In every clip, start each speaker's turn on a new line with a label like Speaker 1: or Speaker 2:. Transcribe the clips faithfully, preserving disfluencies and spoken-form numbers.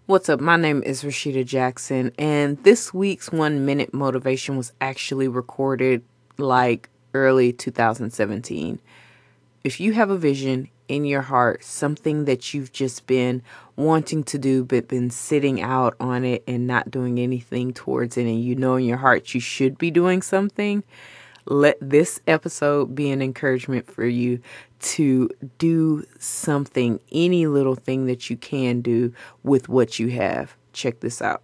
Speaker 1: What's up? My name is Rashida Jackson, and this week's one minute motivation was actually recorded like early two thousand seventeen. If you have a vision in your heart, something that you've just been wanting to do but been sitting out on it and not doing anything towards it, and you know in your heart you should be doing something, let this episode be an encouragement for you to do something, any little thing that you can do with what you have. Check this out.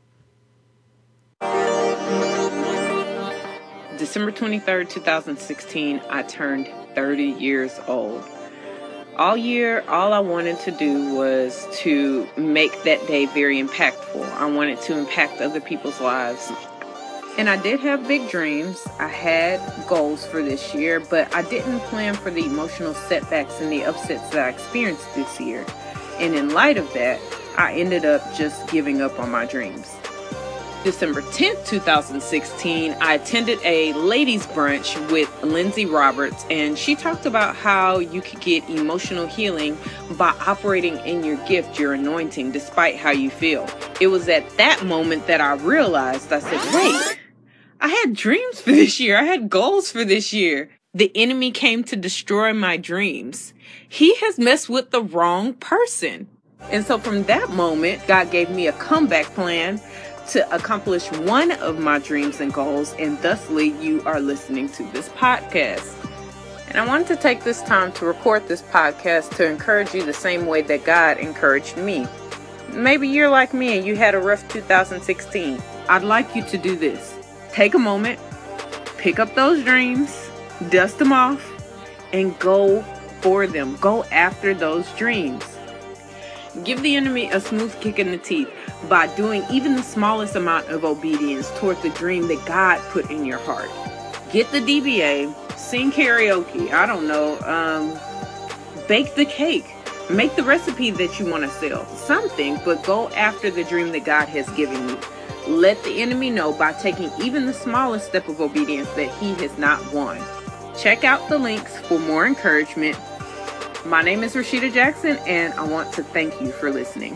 Speaker 1: December twenty-third, twenty sixteen, I turned thirty years old. All year, all I wanted to do was to make that day very impactful. I wanted to impact other people's lives. And I did have big dreams. I had goals for this year, but I didn't plan for the emotional setbacks and the upsets that I experienced this year. And in light of that, I ended up just giving up on my dreams. December tenth, twenty sixteen, I attended a ladies' brunch with Lindsay Roberts, and she talked about how you could get emotional healing by operating in your gift, your anointing, despite how you feel. It was at that moment that I realized, I said, wait, I had dreams for this year. I had goals for this year. The enemy came to destroy my dreams. He has messed with the wrong person. And so from that moment, God gave me a comeback plan to accomplish one of my dreams and goals, and thusly you are listening to this podcast. And I wanted to take this time to record this podcast to encourage you the same way that God encouraged me. Maybe you're like me and you had a rough two thousand sixteen. I'd like you to do this. Take a moment, pick up those dreams, dust them off, and go for them. Go after those dreams. Give the enemy a smooth kick in the teeth by doing even the smallest amount of obedience toward the dream that God put in your heart. Get the D B A, sing karaoke, I don't know, um, bake the cake, make the recipe that you want to sell, something, but go after the dream that God has given you. Let the enemy know by taking even the smallest step of obedience that he has not won. Check out the links for more encouragement. My name is Rashida Jackson, and I want to thank you for listening.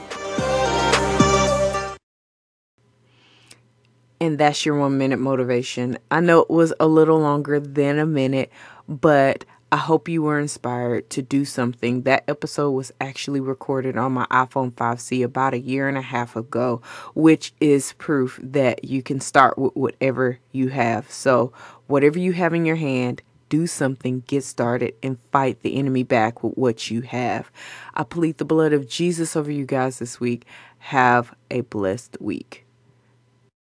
Speaker 1: And that's your one minute motivation. I know it was a little longer than a minute, but I hope you were inspired to do something. That episode was actually recorded on my iPhone five C about a year and a half ago, which is proof that you can start with whatever you have. So whatever you have in your hand, do something, get started, and fight the enemy back with what you have. I plead the blood of Jesus over you guys this week. Have a blessed week.